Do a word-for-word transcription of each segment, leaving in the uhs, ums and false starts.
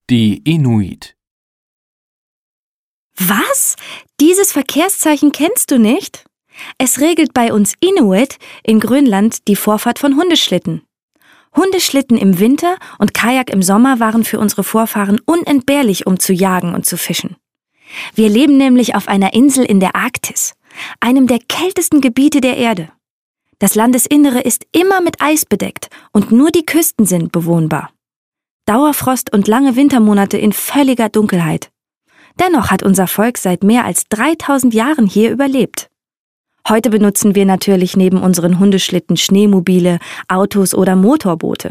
Die Inuit. Was? Dieses Verkehrszeichen kennst du nicht? Es regelt bei uns Inuit in Grönland die Vorfahrt von Hundeschlitten. Hundeschlitten im Winter und Kajak im Sommer waren für unsere Vorfahren unentbehrlich, um zu jagen und zu fischen. Wir leben nämlich auf einer Insel in der Arktis, einem der kältesten Gebiete der Erde. Das Landesinnere ist immer mit Eis bedeckt und nur die Küsten sind bewohnbar. Dauerfrost und lange Wintermonate in völliger Dunkelheit. Dennoch hat unser Volk seit mehr als dreitausend Jahren hier überlebt. Heute benutzen wir natürlich neben unseren Hundeschlitten Schneemobile, Autos oder Motorboote.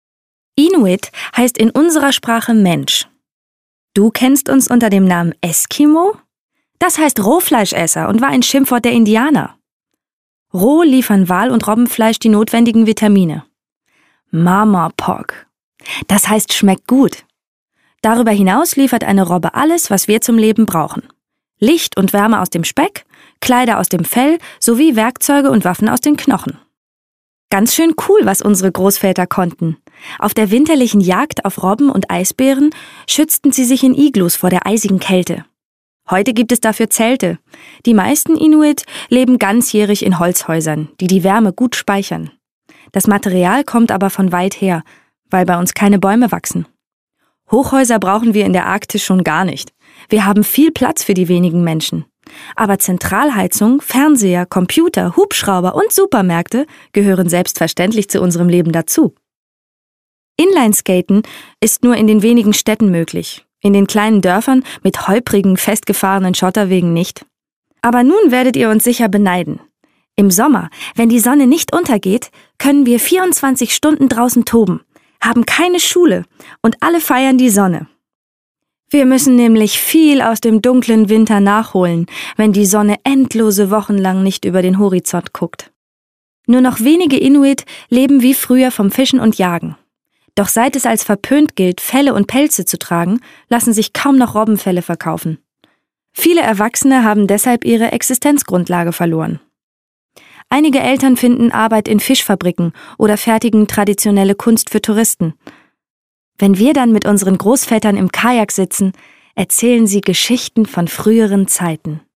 Inuit heißt in unserer Sprache Mensch. Du kennst uns unter dem Namen Eskimo? Das heißt Rohfleischesser und war ein Schimpfwort der Indianer. Roh liefern Wal- und Robbenfleisch die notwendigen Vitamine. Mama Pog. Das heißt schmeckt gut. Darüber hinaus liefert eine Robbe alles, was wir zum Leben brauchen. Licht und Wärme aus dem Speck, Kleider aus dem Fell sowie Werkzeuge und Waffen aus den Knochen. Ganz schön cool, was unsere Großväter konnten. Auf der winterlichen Jagd auf Robben und Eisbären schützten sie sich in Iglus vor der eisigen Kälte. Heute gibt es dafür Zelte. Die meisten Inuit leben ganzjährig in Holzhäusern, die die Wärme gut speichern. Das Material kommt aber von weit her, weil bei uns keine Bäume wachsen. Hochhäuser brauchen wir in der Arktis schon gar nicht. Wir haben viel Platz für die wenigen Menschen. Aber Zentralheizung, Fernseher, Computer, Hubschrauber und Supermärkte gehören selbstverständlich zu unserem Leben dazu. Inlineskaten ist nur in den wenigen Städten möglich, in den kleinen Dörfern mit holprigen, festgefahrenen Schotterwegen nicht. Aber nun werdet ihr uns sicher beneiden. Im Sommer, wenn die Sonne nicht untergeht, können wir vierundzwanzig Stunden draußen toben, haben keine Schule und alle feiern die Sonne. Wir müssen nämlich viel aus dem dunklen Winter nachholen, wenn die Sonne endlose Wochen lang nicht über den Horizont guckt. Nur noch wenige Inuit leben wie früher vom Fischen und Jagen. Doch seit es als verpönt gilt, Felle und Pelze zu tragen, lassen sich kaum noch Robbenfelle verkaufen. Viele Erwachsene haben deshalb ihre Existenzgrundlage verloren. Einige Eltern finden Arbeit in Fischfabriken oder fertigen traditionelle Kunst für Touristen. Wenn wir dann mit unseren Großvätern im Kajak sitzen, erzählen sie Geschichten von früheren Zeiten.